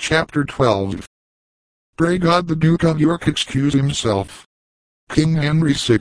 Chapter 12. Pray God the Duke of York excuse himself. King Henry VI.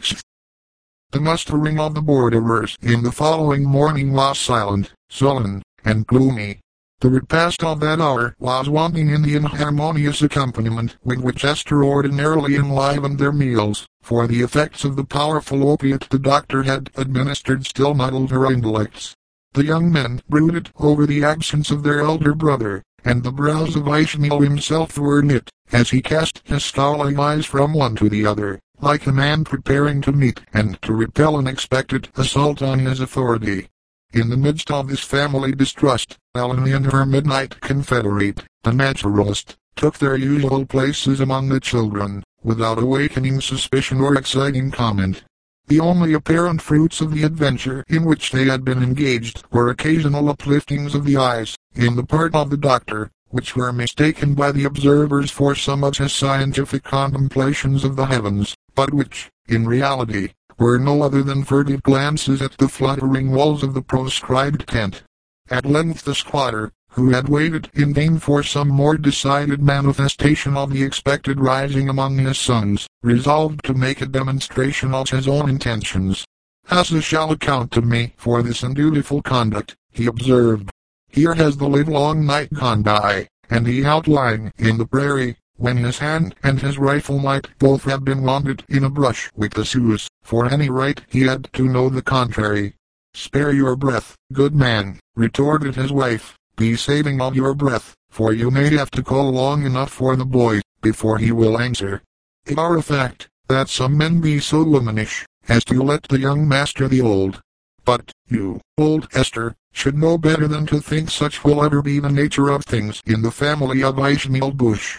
The mustering of the borderers in the following morning was silent, sullen, and gloomy. The repast of that hour was wanting in the inharmonious accompaniment with which Esther ordinarily enlivened their meals, for the effects of the powerful opiate the doctor had administered still muddled her intellects. The young men brooded over the absence of their elder brother, and the brows of Ishmael himself were knit, as he cast his scowling eyes from one to the other, like a man preparing to meet and to repel an expected assault on his authority. In the midst of this family distrust, Ellen and her midnight confederate, the naturalist, took their usual places among the children, without awakening suspicion or exciting comment. The only apparent fruits of the adventure in which they had been engaged were occasional upliftings of the eyes, in the part of the doctor, which were mistaken by the observers for some of his scientific contemplations of the heavens, but which, in reality, were no other than furtive glances at the fluttering walls of the proscribed tent. At length the squatter, who had waited in vain for some more decided manifestation of the expected rising among his sons, resolved to make a demonstration of his own intentions. "Asa shall account to me for this undutiful conduct," he observed. "Here has the livelong night gone by, and he out lying in the prairie, when his hand and his rifle might both have been wanted in a brush with the Sioux, for any right he had to know the contrary." "Spare your breath, good man," retorted his wife. "Be saving of your breath, for you may have to call long enough for the boy, before he will answer. It are a fact, that some men be so womanish, as to let the young master the old. But, you, old Esther, should know better than to think such will ever be the nature of things in the family of Ishmael Bush.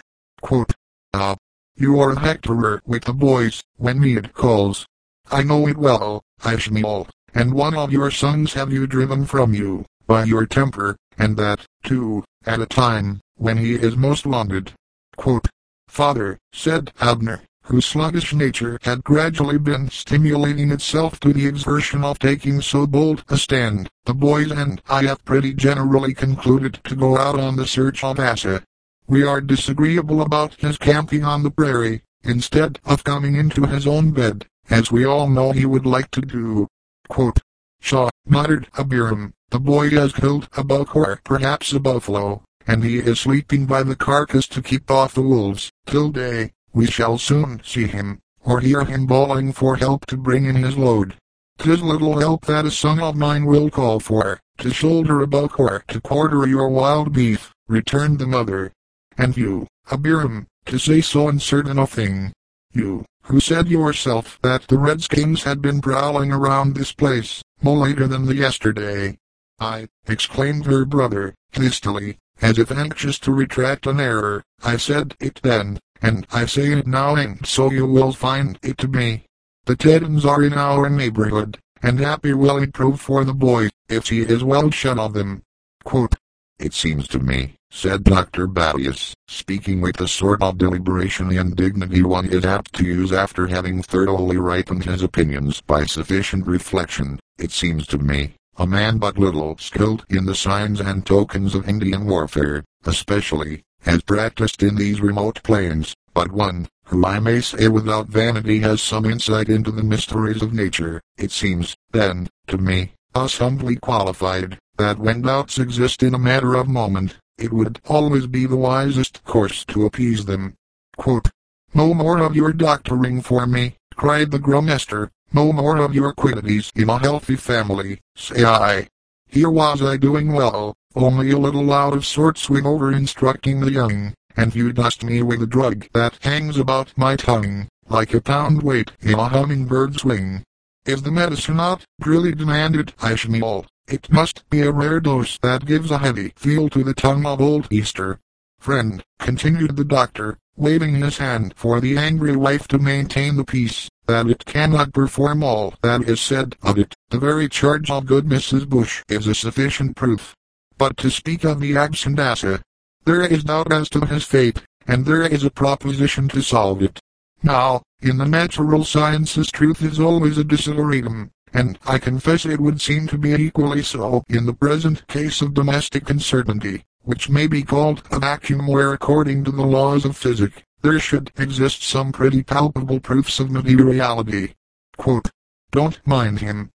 You are a hectorer with the boys, when need calls. I know it well, Ishmael, and one of your sons have you driven from you, by your temper, and that, too, at a time, when he is most wanted." "Father," said Abner, whose sluggish nature had gradually been stimulating itself to the exertion of taking so bold a stand, "the boys and I have pretty generally concluded to go out on the search of Asa. We are disagreeable about his camping on the prairie, instead of coming into his own bed, as we all know he would like to do." "Pshaw," muttered Abiram, "the boy has killed a buck or perhaps a buffalo, and he is sleeping by the carcass to keep off the wolves, till day. We shall soon see him, or hear him bawling for help to bring in his load. 'Tis little help that a son of mine will call for, to shoulder a buck or to quarter your wild beef," returned the mother. "And you, Abiram, to say so uncertain a thing. You, who said yourself that the redskins had been prowling around this place, no later than the yesterday." "I," exclaimed her brother, hastily, as if anxious to retract an error, "I said it then, and I say it now, and so you will find it to be. The Teddens are in our neighborhood, and happy will it prove for the boy, if he is well shut of them." "It seems to me," said Dr. Battius, speaking with the sort of deliberation and dignity one is apt to use after having thoroughly ripened his opinions by sufficient reflection, "it seems to me, a man but little skilled in the signs and tokens of Indian warfare, especially, as practiced in these remote plains, but one, who I may say without vanity has some insight into the mysteries of nature, it seems, then, to me, us humbly qualified, that when doubts exist in a matter of moment, it would always be the wisest course to appease them." "No more of your doctoring for me," cried the grum Esther, "no more of your quiddities in a healthy family, say I. Here was I doing well, only a little out of sorts with over instructing the young, and you dust me with a drug that hangs about my tongue, like a pound weight in a humming-bird's wing. Is the medicine not?" really demanded Ishmael. "It must be a rare dose that gives a heavy feel to the tongue of old Easter." "Friend," continued the doctor, waving his hand for the angry wife to maintain the peace, "that it cannot perform all that is said of it, the very charge of good Mrs. Bush is a sufficient proof. But to speak of the absent Asa, there is doubt as to his fate, and there is a proposition to solve it. Now, in the natural sciences truth is always a desideratum, and I confess it would seem to be equally so in the present case of domestic uncertainty. which may be called a vacuum where according to the laws of physics, there should exist some pretty palpable proofs of materiality. Quote, "Don't mind him,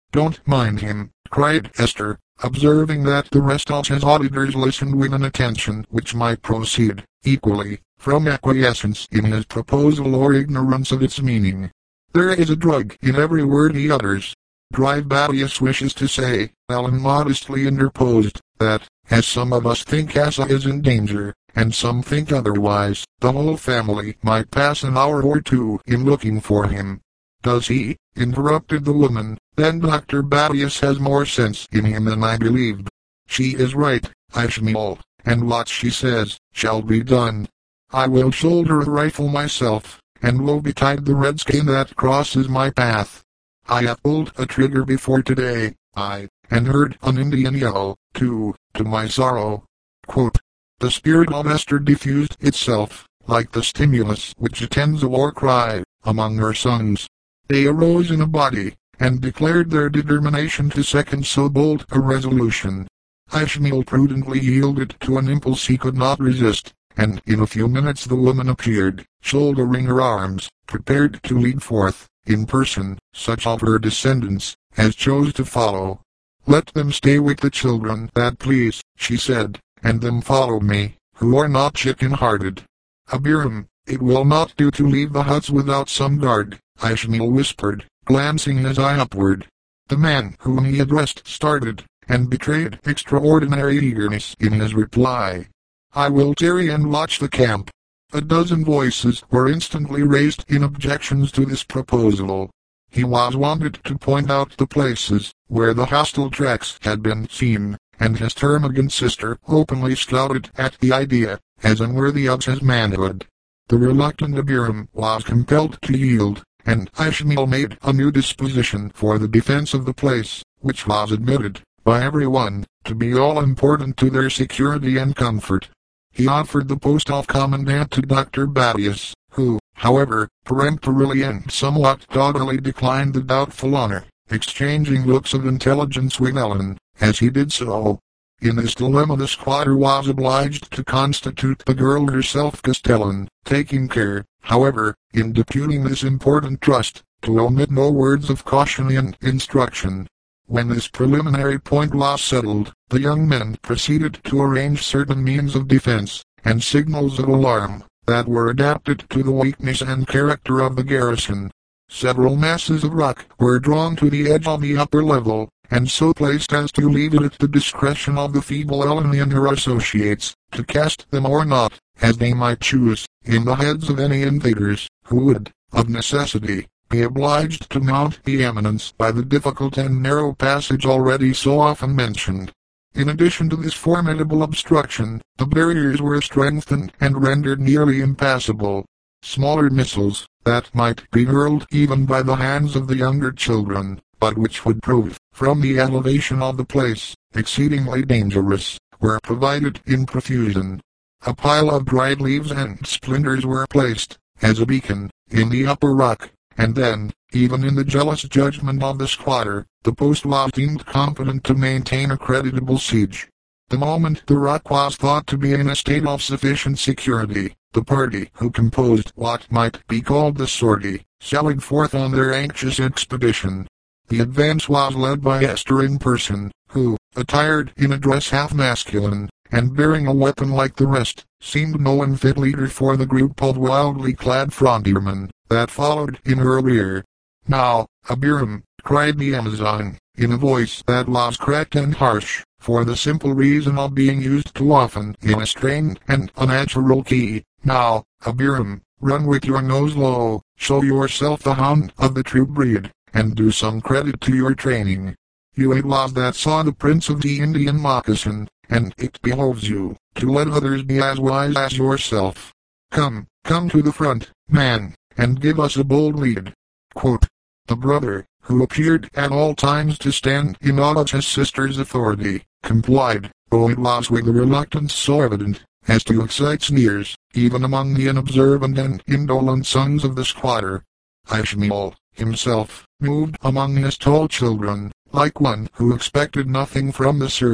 cried Esther, observing that the rest of his auditors listened with an attention which might proceed, equally, from acquiescence in his proposal or ignorance of its meaning. There is a drug in every word he utters. Drybadius wishes to say, Ellen modestly interposed, that, as some of us think Asa is in danger, and some think otherwise, the whole family might pass an hour or two in looking for him. Does he? Interrupted the woman. Then Dr. Badius has more sense in him than I believed. She is right, Ishmael, and what she says, shall be done. I will shoulder a rifle myself, and will betide the redskin that crosses my path. I have pulled a trigger before today, and heard an Indian yell, too, to my sorrow." Quote, "The spirit of Esther diffused itself, like the stimulus which attends a war cry, among her sons. They arose in a body, and declared their determination to second so bold a resolution. Ishmael prudently yielded to an impulse he could not resist, and in a few minutes the woman appeared, shouldering her arms, prepared to lead forth, in person, such of her descendants, as chose to follow. Let them stay with the children that please, she said, and them follow me, who are not chicken-hearted. Abiram, it will not do to leave the huts without some guard, Ishmael whispered, glancing his eye upward. The man whom he addressed started, and betrayed extraordinary eagerness in his reply. I will tarry and watch the camp. A dozen voices were instantly raised in objections to this proposal. He was wanted to point out the places where the hostile tracks had been seen, and his termagant sister openly scouted at the idea, as unworthy of his manhood. The reluctant Abiram was compelled to yield, and Ishmael made a new disposition for the defense of the place, which was admitted, by everyone, to be all important to their security and comfort. He offered the post of commandant to Dr. Badius, who, however, peremptorily and somewhat doggedly declined the doubtful honor, exchanging looks of intelligence with Ellen, as he did so. In this dilemma the squatter was obliged to constitute the girl herself castellan, taking care, however, in deputing this important trust, to omit no words of caution and instruction. When this preliminary point was settled, the young men proceeded to arrange certain means of defense, and signals of alarm, that were adapted to the weakness and character of the garrison. Several masses of rock were drawn to the edge of the upper level, and so placed as to leave it at the discretion of the feeble Ellen and her associates, to cast them or not, as they might choose, in the heads of any invaders, who would, of necessity, be obliged to mount the eminence by the difficult and narrow passage already so often mentioned. In addition to this formidable obstruction, the barriers were strengthened and rendered nearly impassable. Smaller missiles, that might be hurled even by the hands of the younger children, but which would prove, from the elevation of the place, exceedingly dangerous, were provided in profusion. A pile of dried leaves and splinters were placed, as a beacon, in the upper rock, and then, even in the jealous judgment of the squatter, the post was deemed competent to maintain a creditable siege. The moment the rock was thought to be in a state of sufficient security, the party who composed what might be called the sortie, sallied forth on their anxious expedition. The advance was led by Esther in person, who, attired in a dress half masculine, and bearing a weapon like the rest, seemed no unfit leader for the group of wildly clad frontiermen that followed in her rear. Now, Abiram, cried the Amazon, in a voice that was cracked and harsh, for the simple reason of being used too often in a strained and unnatural key. Now, Abiram, run with your nose low, show yourself the hound of the true breed, and do some credit to your training. You it was that saw the prints of the Indian moccasin, and it behoves you to let others be as wise as yourself. Come to the front, man, and give us a bold lead. Quote, the brother, who appeared at all times to stand in awe of his sister's authority, complied, though it was with a reluctance so evident as to excite sneers, even among the unobservant and indolent sons of the squatter. Ishmael, himself, moved among his tall children, like one who expected nothing from the search,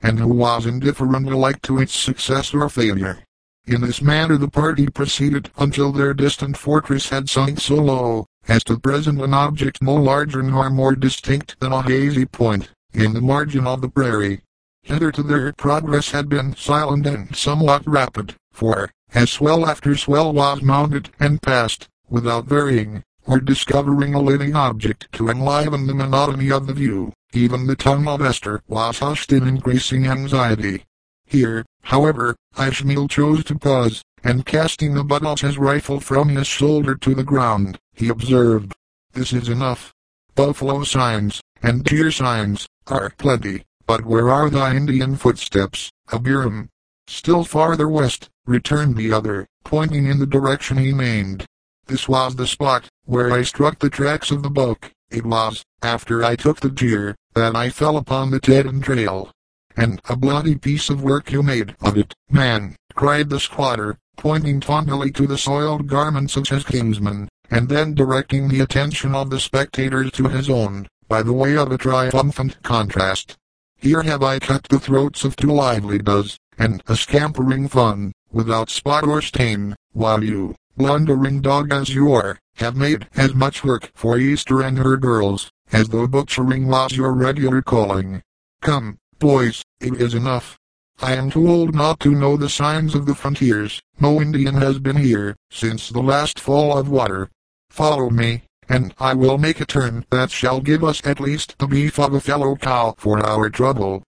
and who was indifferent alike to its success or failure. In this manner the party proceeded until their distant fortress had sunk so low as to present an object no larger nor more distinct than a hazy point in the margin of the prairie. Hitherto their progress had been silent and somewhat rapid, for, as swell after swell was mounted and passed, without varying, or discovering a living object to enliven the monotony of the view, even the tongue of Esther was hushed in increasing anxiety. Here, however, Ishmael chose to pause, and casting the butt of his rifle from his shoulder to the ground, he observed, "This is enough. Buffalo signs, and deer signs, are plenty, but where are the Indian footsteps, Abiram?" "Still farther west," returned the other, pointing in the direction he named. "This was the spot where I struck the tracks of the buck. It was, after I took the deer, that I fell upon the Teton trail." "And a bloody piece of work you made of it, man," cried the squatter, pointing tauntingly to the soiled garments of his kinsman, and then directing the attention of the spectators to his own, by the way of a triumphant contrast. "Here have I cut the throats of 2 lively does, and a scampering fun, without spot or stain, while you, blundering dog as you are, have made as much work for Easter and her girls, as though butchering was your regular calling. Come, boys, it is enough. I am too old not to know the signs of the frontiers. No Indian has been here since the last fall of water. Follow me, and I will make a turn that shall give us at least the beef of a fellow cow for our trouble."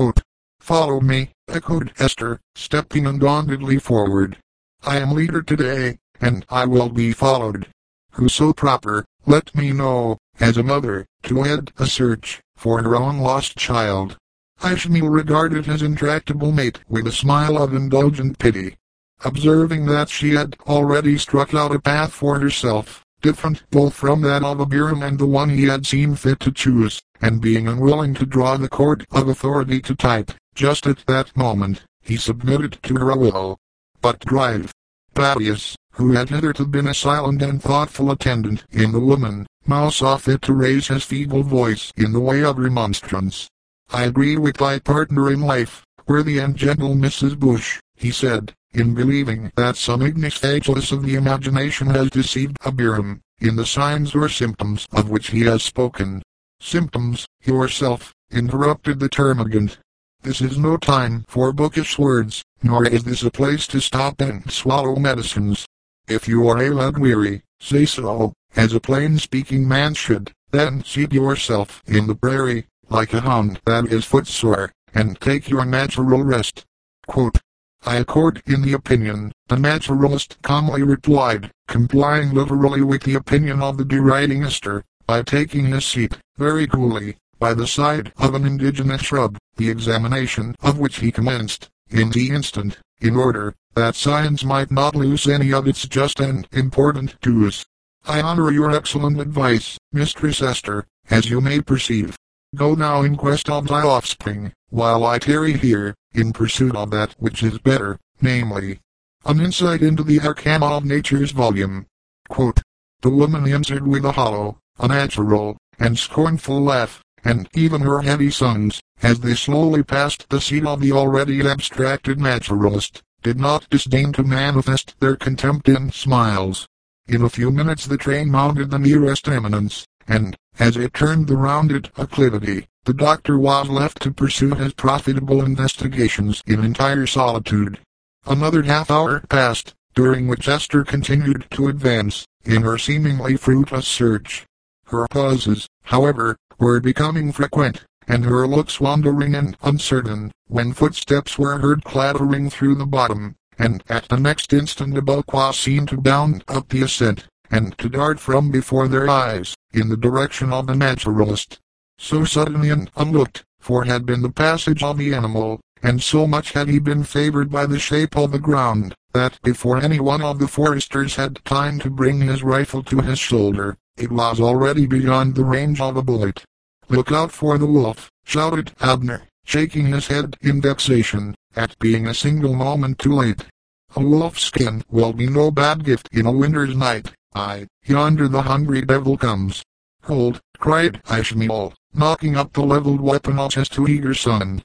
"Follow me," echoed Esther, stepping undauntedly forward. "I am leader today, and I will be followed. Whoso proper, let me know, as a mother, to head a search for her own lost child." Ishmael regarded his intractable mate with a smile of indulgent pity. Observing that she had already struck out a path for herself, different both from that of Abiram and the one he had seen fit to choose, and being unwilling to draw the cord of authority to type, just at that moment, he submitted to her will. But Drive, Thaddeus, who had hitherto been a silent and thoughtful attendant in the woman, now saw fit to raise his feeble voice in the way of remonstrance. "I agree with thy partner in life, worthy and gentle Mrs. Bush," he said, "in believing that some ignis fatuus of the imagination has deceived Abiram, in the signs or symptoms of which he has spoken." "Symptoms, yourself," interrupted the termagant. "This is no time for bookish words, nor is this a place to stop and swallow medicines. If you are ill and weary, say so, as a plain-speaking man should, then seat yourself in the prairie, like a hound that is footsore, and take your natural rest." "I accord in the opinion," the naturalist calmly replied, complying literally with the opinion of the deriding Esther, by taking his seat, very coolly, by the side of an indigenous shrub, the examination of which he commenced, in the instant, in order that science might not lose any of its just and important dues. "I honor your excellent advice, Mistress Esther, as you may perceive. Go now in quest of thy offspring, while I tarry here, in pursuit of that which is better, namely, an insight into the arcana of nature's volume." The woman answered with a hollow, unnatural, and scornful laugh, and even her heavy sons, as they slowly passed the seat of the already abstracted naturalist, did not disdain to manifest their contempt in smiles. In a few minutes the train mounted the nearest eminence, and, as it turned the rounded acclivity, the doctor was left to pursue his profitable investigations in entire solitude. Another half-hour passed, during which Esther continued to advance, in her seemingly fruitless search. Her pauses, however, were becoming frequent, and her looks wandering and uncertain, when footsteps were heard clattering through the bottom, and at the next instant a buck was seen to bound up the ascent, and to dart from before their eyes, in the direction of the naturalist. So suddenly and unlooked for had been the passage of the animal, and so much had he been favored by the shape of the ground, that before any one of the foresters had time to bring his rifle to his shoulder, it was already beyond the range of a bullet. "Look out for the wolf," shouted Abner, shaking his head in vexation, at being a single moment too late. "A wolf's skin will be no bad gift in a winter's night. Aye, yonder the hungry devil comes." "Hold!" cried Ishmael, knocking up the leveled weapon of his too eager son.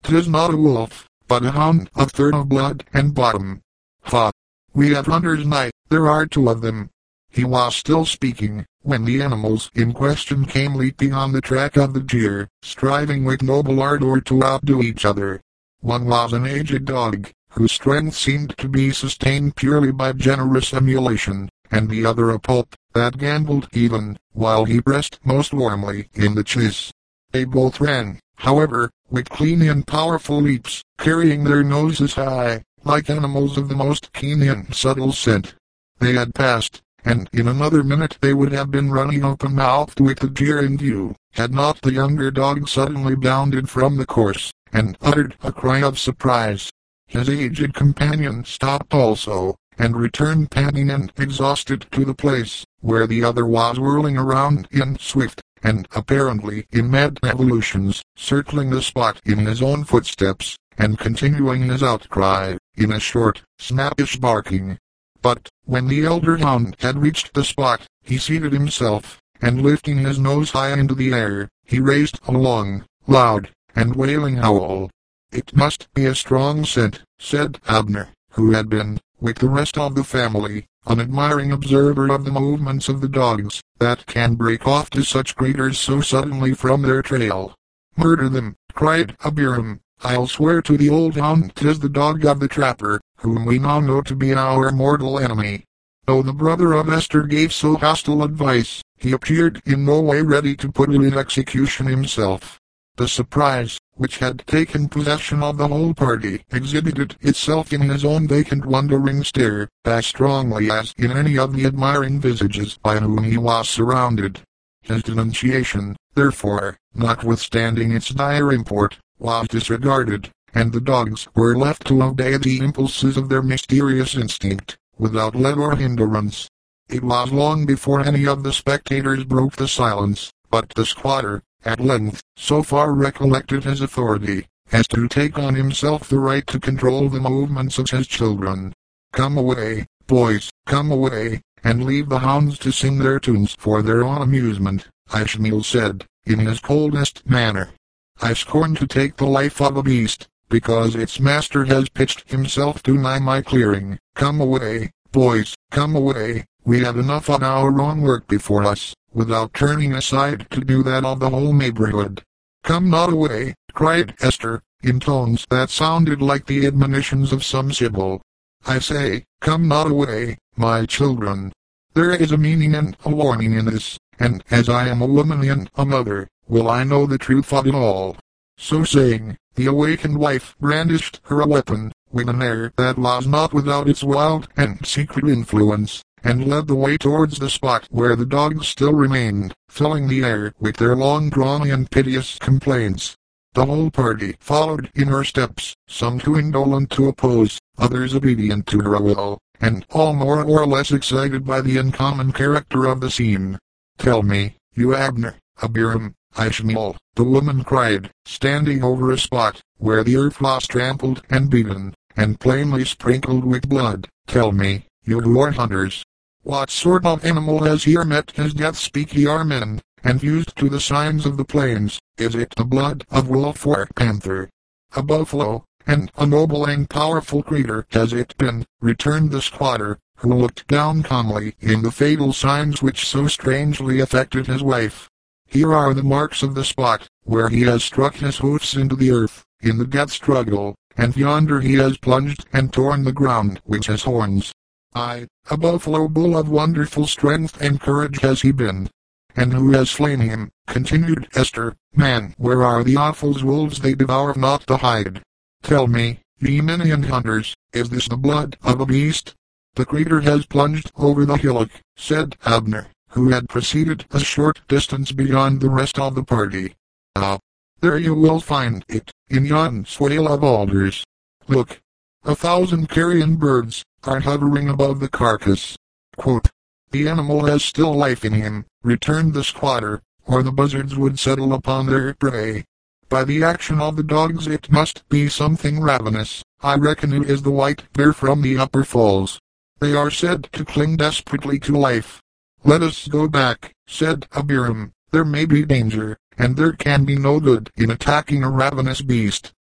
'Tis not a wolf, but a hound of third of blood and bottom. Ha! We have hunters nigh, there are two of them. He was still speaking, when the animals in question came leaping on the track of the deer, striving with noble ardor to outdo each other. One was an aged dog, whose strength seemed to be sustained purely by generous emulation, and the other a pup, that gambled even, while he pressed most warmly in the chase. They both ran, however, with clean and powerful leaps, carrying their noses high, like animals of the most keen and subtle scent. They had passed, and in another minute they would have been running open-mouthed with the deer in view, had not the younger dog suddenly bounded from the course, and uttered a cry of surprise. His aged companion stopped also, and returned panting and exhausted to the place, where the other was whirling around in swift, and apparently in mad evolutions, circling the spot in his own footsteps, and continuing his outcry, in a short, snappish barking. But, when the elder hound had reached the spot, he seated himself, and lifting his nose high into the air, he raised a long, loud, and wailing howl. "It must be a strong scent," said Abner, who had been, with the rest of the family, an admiring observer of the movements of the dogs, "that can break off to such graders so suddenly from their trail." "Murder them," cried Abiram. "I'll swear to the old hound 'tis the dog of the trapper, whom we now know to be our mortal enemy." Though the brother of Esther gave so hostile advice, he appeared in no way ready to put it in execution himself. The surprise, which had taken possession of the whole party, exhibited itself in his own vacant wondering stare, as strongly as in any of the admiring visages by whom he was surrounded. His denunciation, therefore, notwithstanding its dire import, was disregarded, and the dogs were left to obey the impulses of their mysterious instinct, without let or hindrance. It was long before any of the spectators broke the silence, but the squatter, at length, so far recollected his authority, as to take on himself the right to control the movements of his children. "Come away, boys, come away, and leave the hounds to sing their tunes for their own amusement," Ishmael said, in his coldest manner. "I scorn to take the life of a beast, because its master has pitched himself to nigh my clearing. Come away, boys, come away, we have enough of our own work before us, without turning aside to do that of the whole neighborhood." "Come not away," cried Esther, in tones that sounded like the admonitions of some sibyl. "I say, come not away, my children. There is a meaning and a warning in this, and as I am a woman and a mother, will I know the truth of it all." So saying, the awakened wife brandished her weapon, with an air that was not without its wild and secret influence, and led the way towards the spot where the dogs still remained, filling the air with their long-drawn and piteous complaints. The whole party followed in her steps, some too indolent to oppose, others obedient to her will, and all more or less excited by the uncommon character of the scene. "Tell me, you Abner, Abiram, Ishmael," the woman cried, standing over a spot where the earth was trampled and beaten, and plainly sprinkled with blood, "tell me, you who are hunters, what sort of animal has here met his death? Speak ye are men, and used to the signs of the plains. Is it the blood of wolf or panther? A buffalo, and a noble and powerful creature has it been," returned the squatter, who looked down calmly in the fatal signs which so strangely affected his wife. "Here are the marks of the spot, where he has struck his hoofs into the earth, in the death struggle, and yonder he has plunged and torn the ground with his horns. Aye, a buffalo bull of wonderful strength and courage has he been." "And who has slain him?" continued Esther. "Man, where are the offals? Wolves they devour not the hide. Tell me, ye men and hunters, is this the blood of a beast?" "The creature has plunged over the hillock," said Abner, who had proceeded a short distance beyond the rest of the party. "Ah, there you will find it, in yon swale of alders. Look, 1,000 carrion birds are hovering above the carcass." Quote, "The animal has still life in him," returned the squatter, "or the buzzards would settle upon their prey. By the action of the dogs it must be something ravenous. I reckon it is the white bear from the upper falls. They are said to cling desperately to life." "Let us go back," said Abiram. "There may be danger, and there can be no good in attacking a ravenous beast."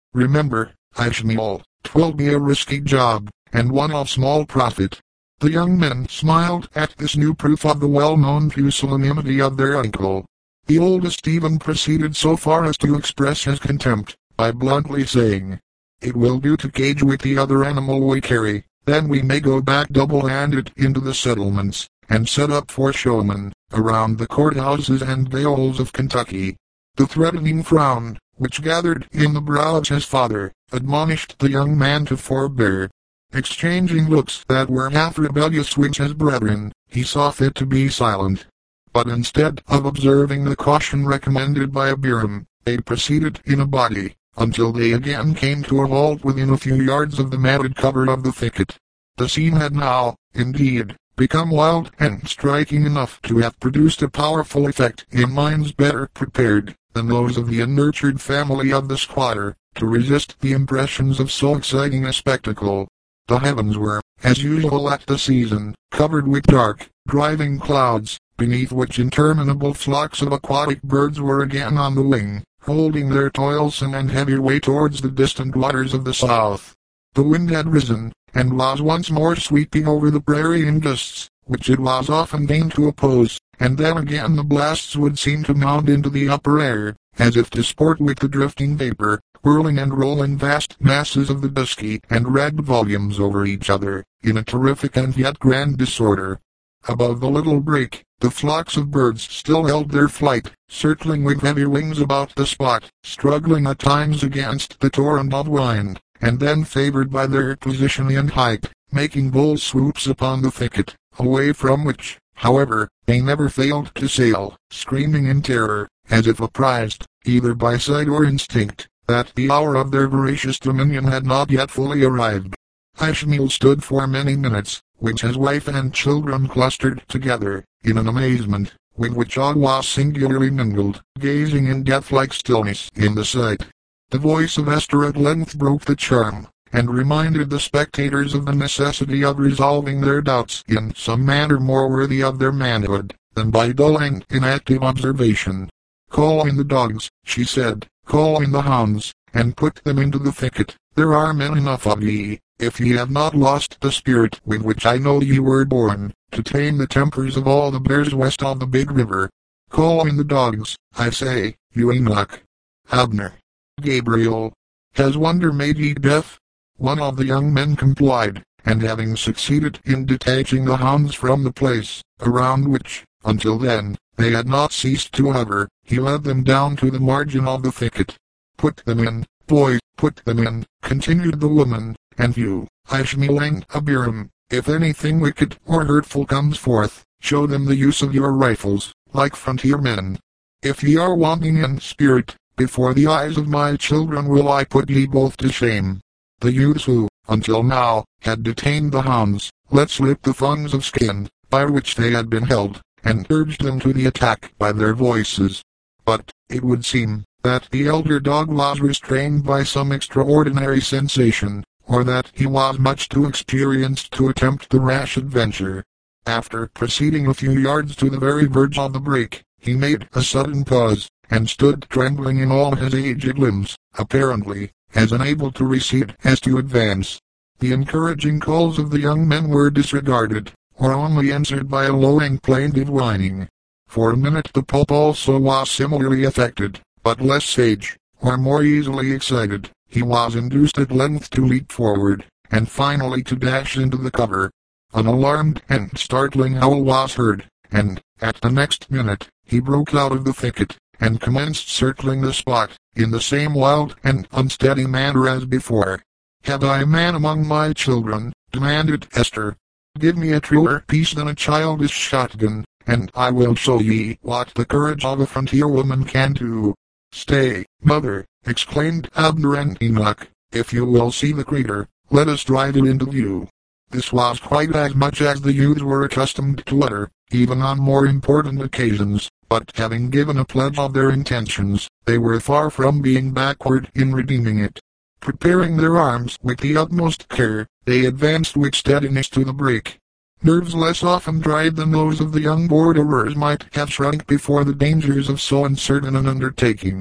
Remember, Ishmael, 'twill be a risky job, and one of small profit." The young men smiled at this new proof of the well-known pusillanimity of their uncle. The oldest even proceeded so far as to express his contempt, by bluntly saying, "It will do to cage with the other animal we carry, then we may go back double-handed into the settlements, and set up for showmen, around the courthouses and vales of Kentucky." The threatening frown, which gathered in the brow of his father, admonished the young man to forbear. Exchanging looks that were half rebellious with his brethren, he saw fit to be silent. But instead of observing the caution recommended by Abiram, they proceeded in a body, until they again came to a halt within a few yards of the matted cover of the thicket. The scene had now, indeed, become wild and striking enough to have produced a powerful effect in minds better prepared than those of the unnurtured family of the squatter, to resist the impressions of so exciting a spectacle. The heavens were, as usual at the season, covered with dark, driving clouds, beneath which interminable flocks of aquatic birds were again on the wing, holding their toilsome and heavy way towards the distant waters of the south. The wind had risen, and was once more sweeping over the prairie in gusts, which it was often vain to oppose, and then again the blasts would seem to mount into the upper air, as if to sport with the drifting vapor, whirling and rolling vast masses of the dusky and ragged volumes over each other, in a terrific and yet grand disorder. Above the little break, the flocks of birds still held their flight, circling with heavy wings about the spot, struggling at times against the torrent of wind, and then favored by their position and height, making bold swoops upon the thicket, away from which, however, they never failed to sail, screaming in terror, as if apprised, either by sight or instinct, that the hour of their voracious dominion had not yet fully arrived. Ishmael stood for many minutes, with his wife and children clustered together, in an amazement, with which awe was singularly mingled, gazing in death-like stillness in the sight. The voice of Esther at length broke the charm, and reminded the spectators of the necessity of resolving their doubts in some manner more worthy of their manhood, than by dull and inactive observation. "Call in the dogs," she said, "call in the hounds, and put them into the thicket. There are men enough of ye, if ye have not lost the spirit with which I know ye were born, to tame the tempers of all the bears west of the big river. Call in the dogs, I say, you Enoch, Abner, Gabriel. Has wonder made ye deaf?" One of the young men complied, and having succeeded in detaching the hounds from the place, around which, until then, they had not ceased to hover, he led them down to the margin of the thicket. "Put them in, boys, put them in," continued the woman, "and you, Ishmael and Abiram, if anything wicked or hurtful comes forth, show them the use of your rifles, like frontiermen. If ye are wanting in spirit, before the eyes of my children will I put ye both to shame." The youths who, until now, had detained the hounds, let slip the thongs of skin, by which they had been held, and urged them to the attack by their voices. But, it would seem, that the elder dog was restrained by some extraordinary sensation, or that he was much too experienced to attempt the rash adventure. After proceeding a few yards to the very verge of the break, he made a sudden pause, and stood trembling in all his aged limbs, apparently, as unable to recede as to advance. The encouraging calls of the young men were disregarded, or only answered by a low and plaintive whining. For a minute the pup also was similarly affected, but less sage, or more easily excited. He was induced at length to leap forward, and finally to dash into the cover. An alarmed and startling howl was heard, and, at the next minute, he broke out of the thicket, and commenced circling the spot, in the same wild and unsteady manner as before. "Have I a man among my children?" demanded Esther. "Give me a truer piece than a childish shotgun, and I will show ye what the courage of a frontier woman can do." "Stay, mother," exclaimed Abner and Enoch. "If you will see the creature, let us drive it into view." This was quite as much as the youths were accustomed to utter, even on more important occasions, but having given a pledge of their intentions, they were far from being backward in redeeming it. Preparing their arms with the utmost care, they advanced with steadiness to the break. Nerves less often tried than those of the young borderers might have shrunk before the dangers of so uncertain an undertaking.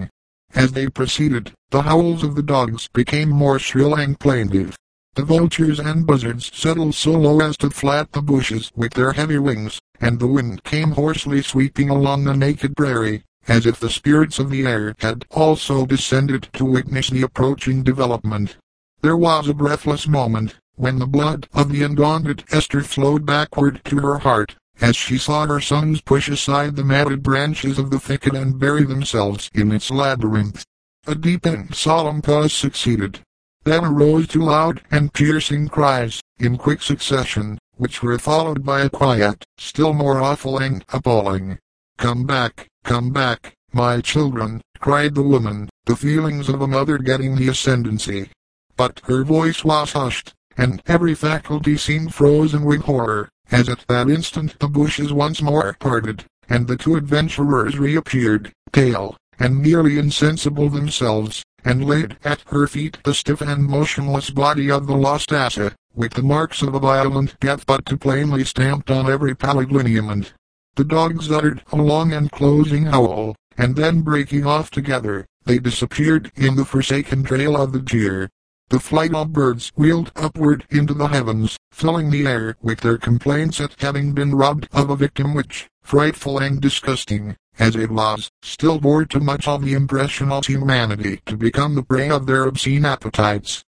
As they proceeded, the howls of the dogs became more shrill and plaintive. The vultures and buzzards settled so low as to flat the bushes with their heavy wings, and the wind came hoarsely sweeping along the naked prairie, as if the spirits of the air had also descended to witness the approaching development. There was a breathless moment, when the blood of the undaunted Esther flowed backward to her heart, as she saw her sons push aside the matted branches of the thicket and bury themselves in its labyrinth. A deep and solemn pause succeeded. Then arose two loud and piercing cries, in quick succession, which were followed by a quiet, still more awful and appalling. Come back, my children," cried the woman, the feelings of a mother getting the ascendancy. But her voice was hushed, and every faculty seemed frozen with horror, as at that instant the bushes once more parted, and the two adventurers reappeared, pale, and nearly insensible themselves, and laid at her feet the stiff and motionless body of the lost Asa, with the marks of a violent death but too plainly stamped on every pallid lineament. The dogs uttered a long and closing howl, and then breaking off together, they disappeared in the forsaken trail of the deer. The flight of birds wheeled upward into the heavens, filling the air with their complaints at having been robbed of a victim which, frightful and disgusting as it was, still bore too much of the impression of humanity to become the prey of their obscene appetites.